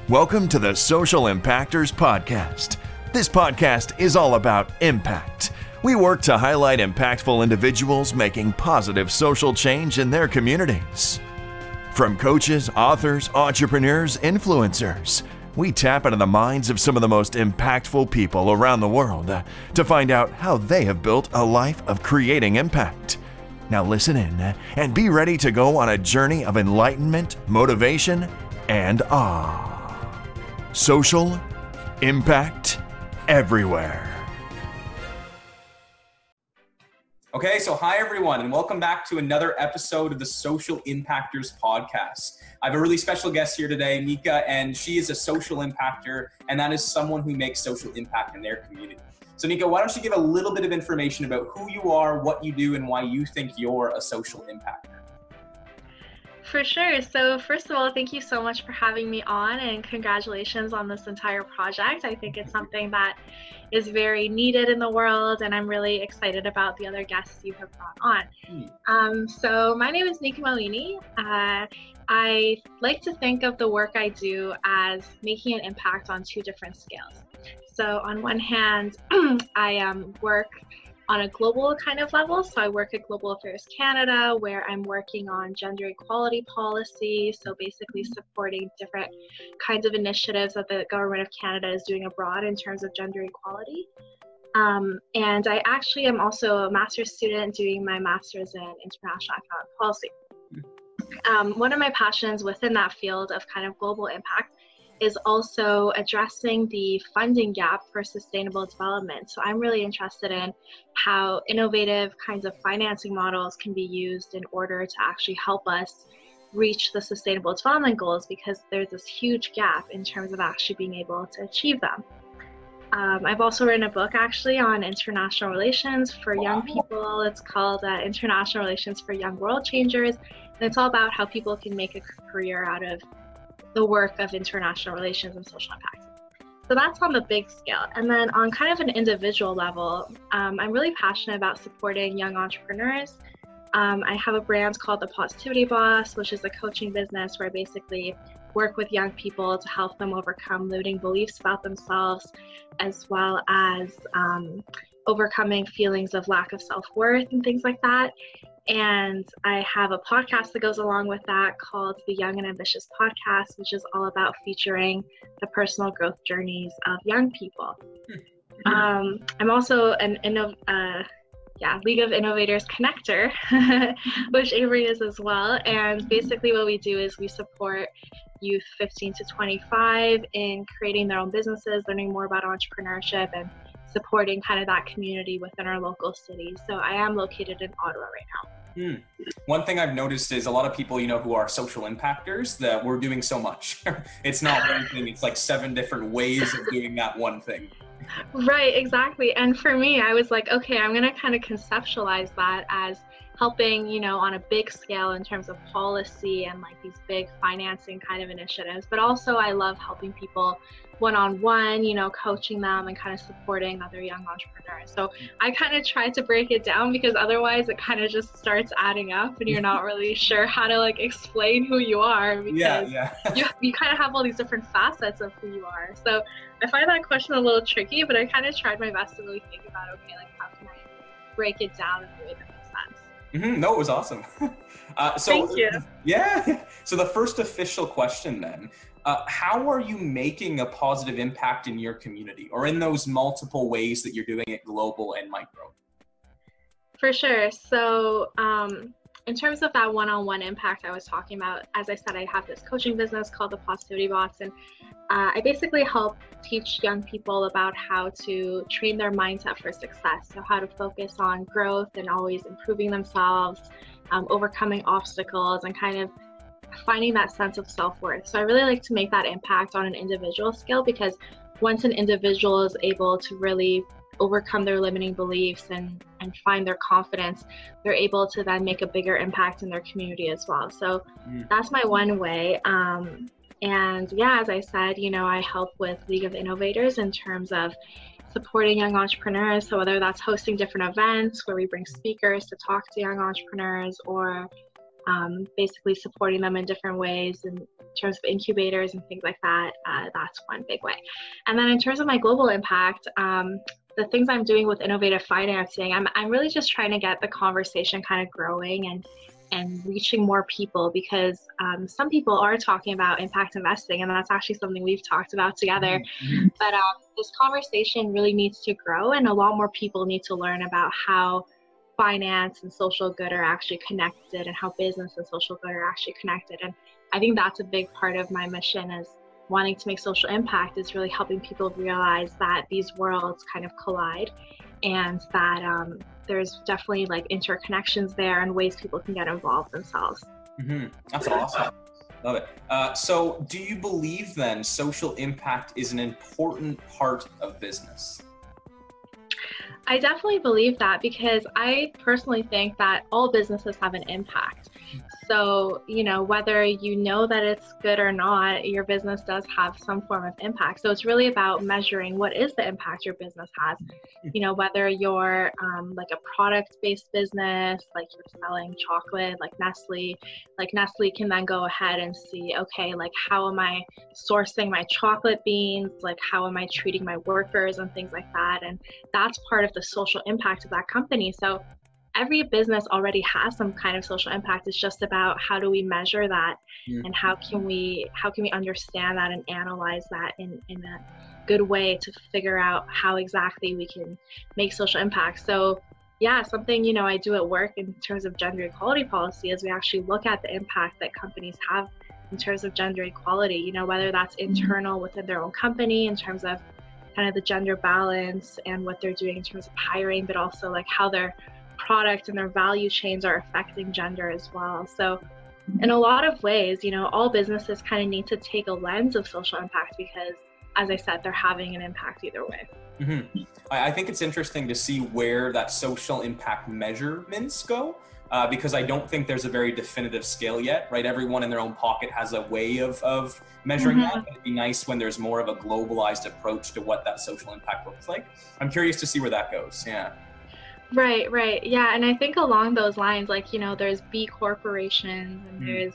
Welcome to the Social Impactors Podcast. This podcast is all about impact. We work to highlight impactful individuals making positive social change in their communities. From coaches, authors, entrepreneurs, influencers, we tap into the minds of some of the most impactful people around the world to find out how they have built a life of creating impact. Now listen in and be ready to go on a journey of enlightenment, motivation, and awe. Social impact everywhere. Okay, so hi everyone, and welcome back to another episode of the Social Impactors Podcast. I have a really special guest here today, Nika, and she is a social impactor, and that is someone who makes social impact in their community. So Nika, why don't you give a little bit of information about who you are, what you do, and why you think you're a social impactor? For sure. So first of all, thank you so much for having me on, and congratulations on this entire project. I think it's something that is very needed in the world, and I'm really excited about the other guests you have brought on. So my name is Nika Malini. I like to think of the work I do as making an impact on two different scales. So on one hand, I work on a global kind of level. So I work at Global Affairs Canada, where I'm working on gender equality policy. So basically supporting different kinds of initiatives that the government of Canada is doing abroad in terms of gender equality. And I actually am also a master's student doing my master's in international economic policy. One of my passions within that field of kind of global impact is also addressing the funding gap for sustainable development. So I'm really interested in how innovative kinds of financing models can be used in order to actually help us reach the sustainable development goals, because there's this huge gap in terms of actually being able to achieve them. I've also written a book actually on international relations for young people. It's called International Relations for Young World Changers. And it's all about how people can make a career out of the work of international relations and social impact. So that's on the big scale. And then on kind of an individual level, I'm really passionate about supporting young entrepreneurs. I have a brand called The Positivity Boss, which is a coaching business where I basically work with young people to help them overcome limiting beliefs about themselves, as well as overcoming feelings of lack of self-worth and things like that. And I have a podcast that goes along with that called the Young and Ambitious Podcast, which is all about featuring the personal growth journeys of young people. I'm also an League of Innovators connector, which Avery is as well. And basically what we do is we support youth 15 to 25 in creating their own businesses, learning more about entrepreneurship, and supporting kind of that community within our local cities. So I am located in Ottawa right now. One thing I've noticed is a lot of people, who are social impactors, that we're doing so much. It's not one thing, it's like 7 different ways of doing that one thing. Right, exactly. And for me, I was like, okay, I'm going to kind of conceptualize that as helping, on a big scale in terms of policy and like these big financing kind of initiatives. But also I love helping people one-on-one, coaching them and kind of supporting other young entrepreneurs. So I kind of try to break it down, because otherwise it kind of just starts adding up and you're not really sure how to like explain who you are, because you kind of have all these different facets of who you are. So I find that question a little tricky, but I kind of tried my best to really think about, okay, like how can I break it down in a way that makes sense? No, it was awesome. Thank you. Yeah. So the first official question then, how are you making a positive impact in your community, or in those multiple ways that you're doing it global and micro? For sure. So in terms of that one-on-one impact I was talking about, as I said, I have this coaching business called The Positivity Boss, and I basically help teach young people about how to train their mindset for success. So how to focus on growth and always improving themselves, overcoming obstacles, and kind of finding that sense of self-worth. So I really like to make that impact on an individual scale, because once an individual is able to really overcome their limiting beliefs and find their confidence, they're able to then make a bigger impact in their community as well. So that's my one way. And yeah, as I said, I help with League of Innovators in terms of supporting young entrepreneurs. So whether that's hosting different events where we bring speakers to talk to young entrepreneurs, or basically supporting them in different ways in terms of incubators and things like that. That's one big way. And then in terms of my global impact, the things I'm doing with innovative financing, I'm really just trying to get the conversation kind of growing and reaching more people, because some people are talking about impact investing, and that's actually something we've talked about together. But this conversation really needs to grow, and a lot more people need to learn about how finance and social good are actually connected, and how business and social good are actually connected. And I think that's a big part of my mission, is wanting to make social impact, is really helping people realize that these worlds kind of collide, and that there's definitely like interconnections there and ways people can get involved themselves. That's awesome. Love it. So do you believe then social impact is an important part of business? I definitely believe that, because I personally think that all businesses have an impact. So, whether you know that it's good or not, your business does have some form of impact. So it's really about measuring what is the impact your business has. Whether you're like a product-based business, like you're selling chocolate, like Nestle can then go ahead and see, okay, like how am I sourcing my chocolate beans? Like how am I treating my workers and things like that? And that's part of the social impact of that company. So every business already has some kind of social impact. It's just about how do we measure that, and how can we understand that and analyze that in a good way to figure out how exactly we can make social impact. So yeah, something I do at work in terms of gender equality policy is we actually look at the impact that companies have in terms of gender equality, whether that's internal within their own company in terms of kind of the gender balance and what they're doing in terms of hiring, but also like how their product and their value chains are affecting gender as well. So in a lot of ways, all businesses kind of need to take a lens of social impact, because as I said, they're having an impact either way. I think it's interesting to see where that social impact measurements go, because I don't think there's a very definitive scale yet, right? Everyone in their own pocket has a way of measuring that. It'd be nice when there's more of a globalized approach to what that social impact looks like. I'm curious to see where that goes. Yeah. Right. Yeah. And I think along those lines, like, there's B corporations, and there's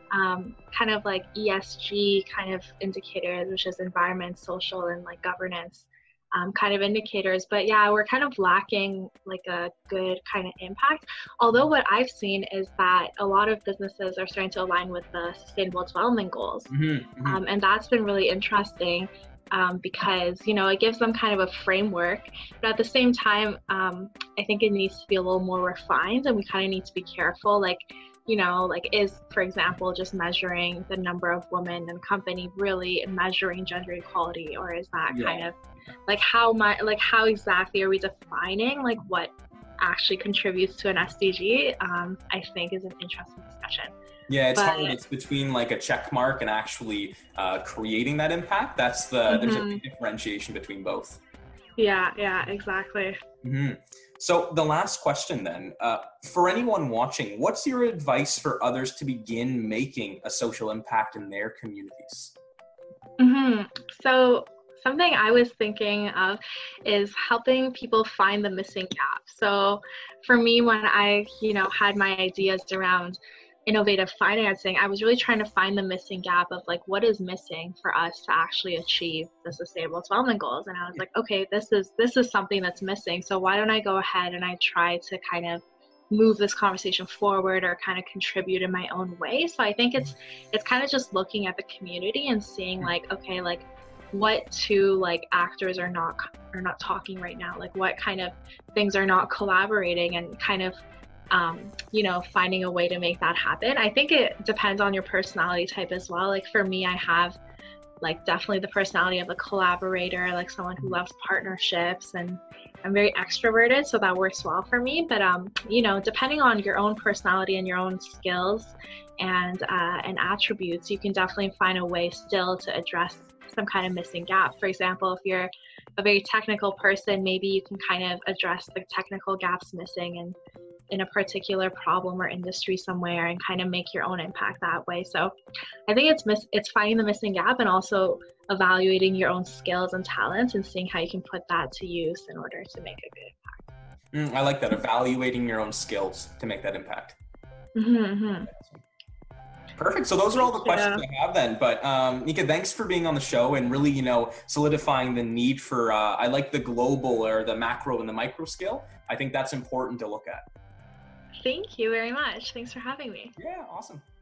kind of like ESG kind of indicators, which is environment, social, and like governance kind of indicators. But yeah, we're kind of lacking like a good kind of impact. Although what I've seen is that a lot of businesses are starting to align with the Sustainable Development Goals. And that's been really interesting. Because, it gives them kind of a framework, but at the same time, I think it needs to be a little more refined, and we kind of need to be careful. Like, is, for example, just measuring the number of women in a company really measuring gender equality, or is that kind of like how exactly are we defining like what actually contributes to an SDG? I think is an interesting discussion. Yeah, it's hard. It's between like a check mark and actually creating that impact. There's a big differentiation between both. Yeah, exactly. So the last question then, for anyone watching, what's your advice for others to begin making a social impact in their communities? So something I was thinking of is helping people find the missing gap. So for me, when I, had my ideas around innovative financing, I was really trying to find the missing gap of like, what is missing for us to actually achieve the Sustainable Development Goals? And I was like, okay, this is something that's missing. So why don't I go ahead and I try to kind of move this conversation forward or kind of contribute in my own way. So I think it's kind of just looking at the community and seeing like, okay, like what two like actors are not talking right now, like what kind of things are not collaborating, and kind of finding a way to make that happen. I think it depends on your personality type as well. Like for me, I have like definitely the personality of a collaborator, like someone who loves partnerships, and I'm very extroverted, so that works well for me. But depending on your own personality and your own skills and attributes, you can definitely find a way still to address some kind of missing gap. For example, if you're a very technical person, maybe you can kind of address the technical gaps missing in a particular problem or industry somewhere, and kind of make your own impact that way. So I think it's finding the missing gap, and also evaluating your own skills and talents and seeing how you can put that to use in order to make a good impact. I like that, evaluating your own skills to make that impact. Mm-hmm. Perfect. So those are all the questions I have then. But Nika, thanks for being on the show and really, solidifying the need for, I like the global or the macro and the micro scale. I think that's important to look at. Thank you very much. Thanks for having me. Yeah, awesome.